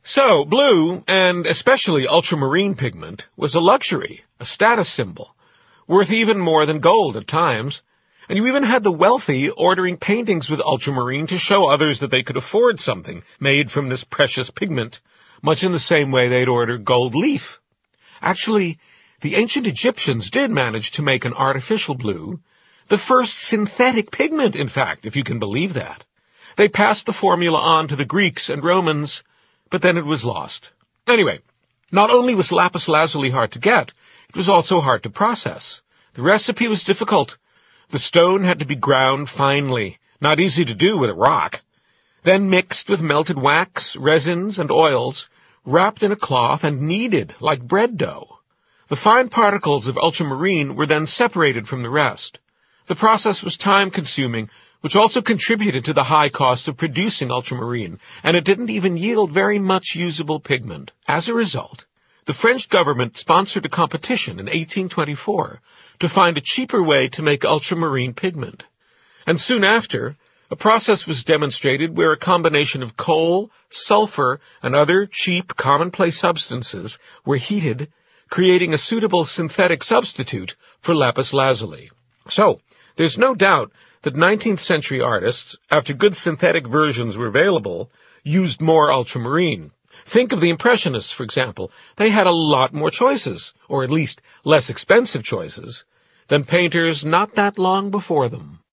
So, blue, and especially ultramarine pigment, was a luxury, a status symbol, worth even more than gold at times, and you even had the wealthy ordering paintings with ultramarine to show others that they could afford something made from this precious pigment, much in the same way they'd order gold leaf. Actually, the ancient Egyptians did manage to make an artificial blue, the first synthetic pigment, in fact, if you can believe that. They passed the formula on to the Greeks and Romans, but then it was lost. Anyway, not only was lapis lazuli hard to get, it was also hard to process. The recipe was difficult. The stone had to be ground finely, not easy to do with a rock, then mixed with melted wax, resins, and oils, wrapped in a cloth and kneaded like bread dough. The fine particles of ultramarine were then separated from the rest. The process was time-consuming, which also contributed to the high cost of producing ultramarine, and it didn't even yield very much usable pigment. As a result, the French government sponsored a competition in 1824 to find a cheaper way to make ultramarine pigment. And soon after, a process was demonstrated where a combination of coal, sulfur, and other cheap, commonplace substances were heated, creating a suitable synthetic substitute for lapis lazuli. So, there's no doubt that 19th century artists, after good synthetic versions were available, used more ultramarine. Think of the Impressionists, for example. They had a lot more choices, or at least less expensive choices, than painters not that long before them.